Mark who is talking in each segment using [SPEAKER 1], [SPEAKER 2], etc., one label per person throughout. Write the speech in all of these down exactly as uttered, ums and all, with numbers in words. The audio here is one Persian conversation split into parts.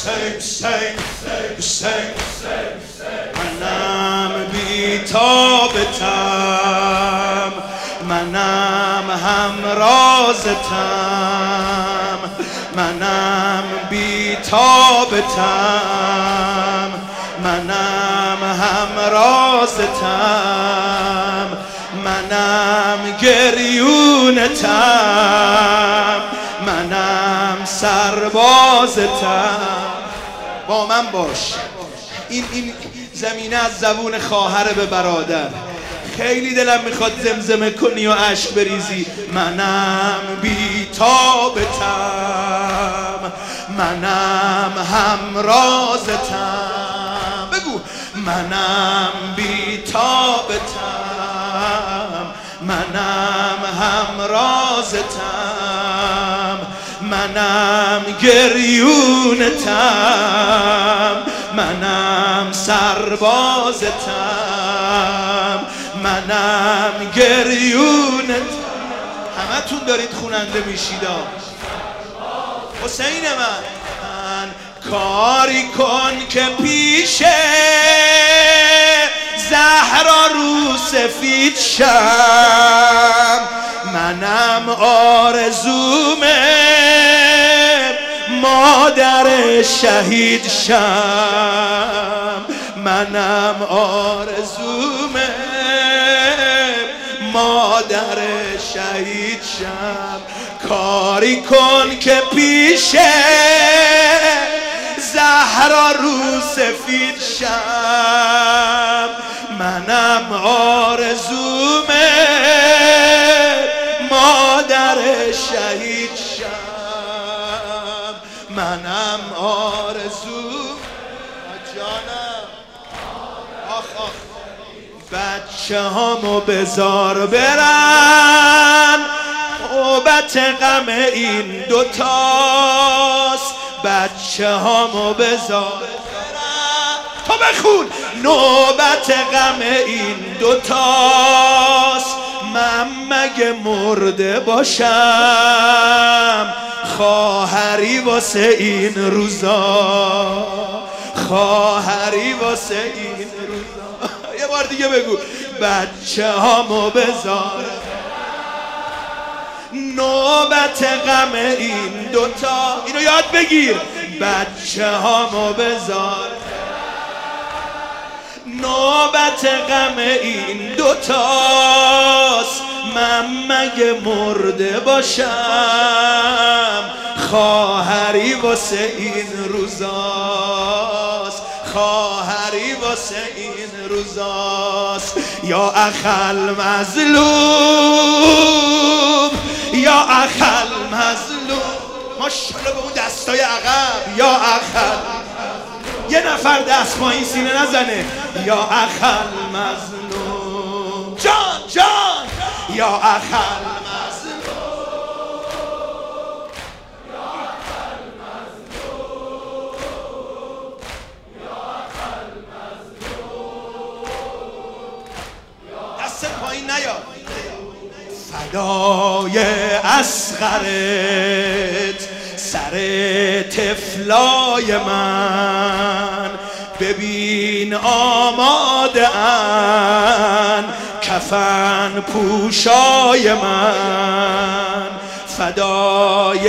[SPEAKER 1] حسین حسین حسین منم بی‌تابتم، منم همرازتم، منم بی‌تابتم، منم همرازتم، منم گریونتم، منم سربازتم. با من باش. این این زمینه از زبون خواهر به برادر. خیلی دلم میخواد زمزمه کنی و اشک بریزی. منم بی‌تابتم، منم همرازتم. بگو منم بی‌تابتم، منم همرازتم، منم گریونتم، منم سربازتم، منم گریونتم. همه تون دارید خوننده میشیدا. حسین من من کاری کن که پیشه زهرا رو سفید شم، منم آرزومه مادر شهید شم، منم آرزومه مادر شهید شم. کاری کن که پیشه زهرا رو سفید شم، منم آرزومه مادر شهید شم، منم آرزو جانم. آخ آخ بچه هامو بذار برن، نوبت غم این دوتاست. بچه هامو بذار برن، تو بخون. نوبت غم این دوتاست، من مگه مرده باشم خواهری واسه این روزا، خواهری واسه این روزا. یه بار دیگه بگو. بچه هامو بذار، نوبت غم این دوتا. اینو یاد بگیر. بچه هامو بذار، نوبت غم این دوتاست، من مگه مرده باشم خواهری واسه این روزاست، خواهری واسه این روزاست. یا اخل مظلوم، یا اخل مظلوم. ماشاءالله به اون دستای عقب. یا اخل، یه نفر دست پایین سینه نزنه. یا اخل مظلوم. جان جان. یا اخل مظلوم، یا اخل مظلوم، یا اخل مظلوم. دست پایین نیا. فدای اصغرت سر طفلای من، ببین آماده ان کفن پوشای من. فدای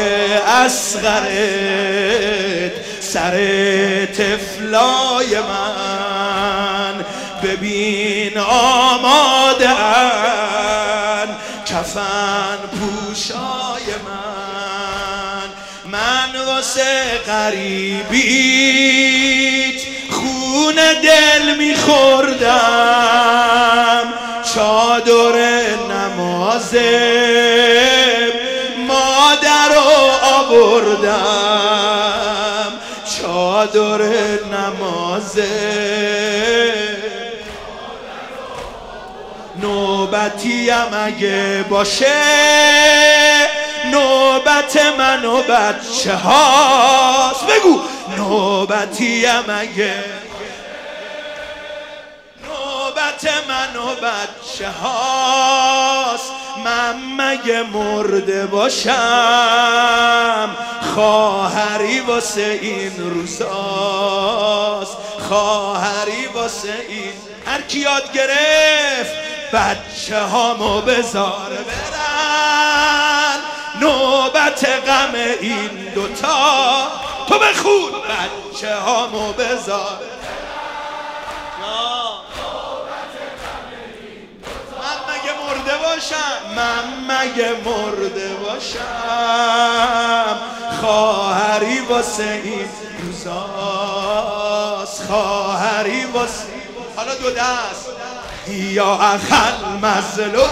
[SPEAKER 1] اصغرت سر طفلای من، ببین آماده ان کفن پوشای من. من واسه غریبیت خون دل میخوردم، چادر نماز مادر رو آوردم، چادر نماز. نوبتیم اگه باشه نوبت من و بچه هاست. بگو. نوبتیم اگه نوبت من و بچه هاست، من مگه مرده باشم خواهری واسه این روزاست، خواهری واسه این. هر کی یاد گرفت بچه هامو بذار برن، نوبت غم این دوتا. تو بخون بچه هامو بذار من مگه مرده باشم خواهری واسه این روزاست، خواهری واسه. حالا دو دست. یا اخل مظلوم،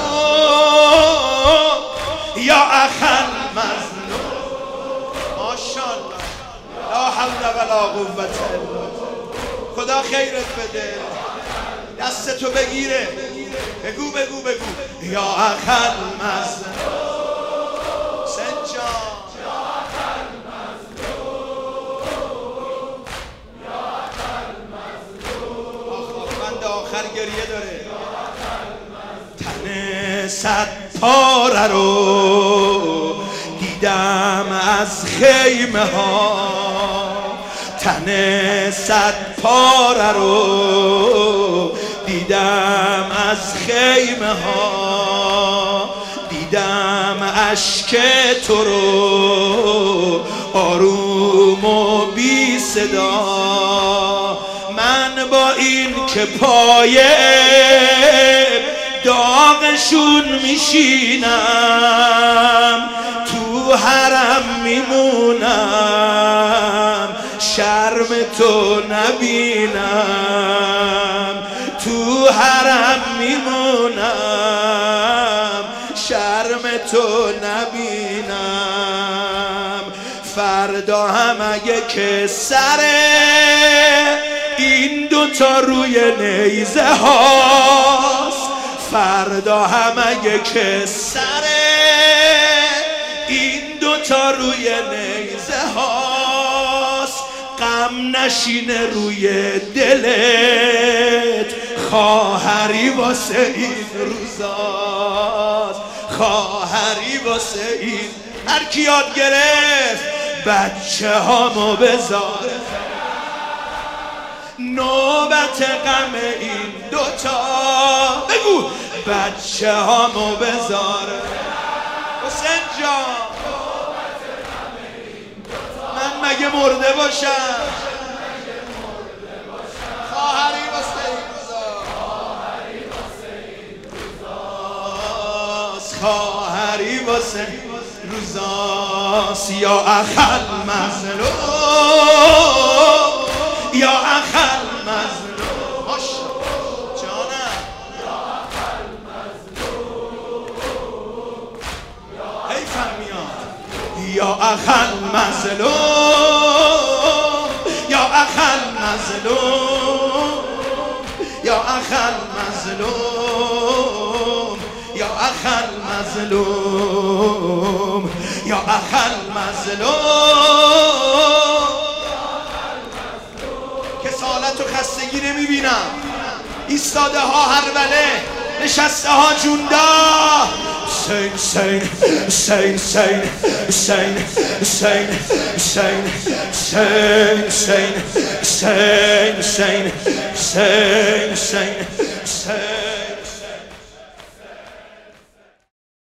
[SPEAKER 1] یا اخل مظلوم. ماشاءالله لا حول ولا قوة الا بالله. خدا خیرت بده. دستتو بگیره بگو بگو بگو. یا اخل مظلوم سنجان، یا اخل مظلوم، یا اخل مظلوم. آخوند آخر گریه داره. تن صد پاره رو دیدم از خیمه ها، تن صد پاره رو دیدم از خیمه ها، دیدم اشک تو رو آروم و بی صدا. من با این که پای داغشون میشینم، تو حرم میمونم شرم تو نبینم، تو حرم میمونم شرم تو نبینم. فردا هم اگه که سر این دوتا روی نیزه هاست، فردا هم اگه که سر این دوتا روی نیزه هاست، غم نشینه روی دلت خواهری واسه این روزاست، خواهری واسه این. هر کی یاد گرفت بچه هامو بذار نوبت غم این دوتا. بگو بچه هامو بذار حسین جان. من مگه مرده باشم خواهری واسه این روزاست، خواهری واسه روزاست. یا اخل مظلوم، یا اخل مظلوم. باش جانم. یا اخل مظلوم، حیفم میاد. یا اخل مظلوم، یا اخل مظلوم، یا اخل مظلوم، یا اخل مظلوم، یا اخل مظلوم. کسالت و خستگی نمیبینم، ایستاده ها هربله، نشسته ها جوندا. سین سین سین سین سین سین سین سین سین سین سین سین سین سین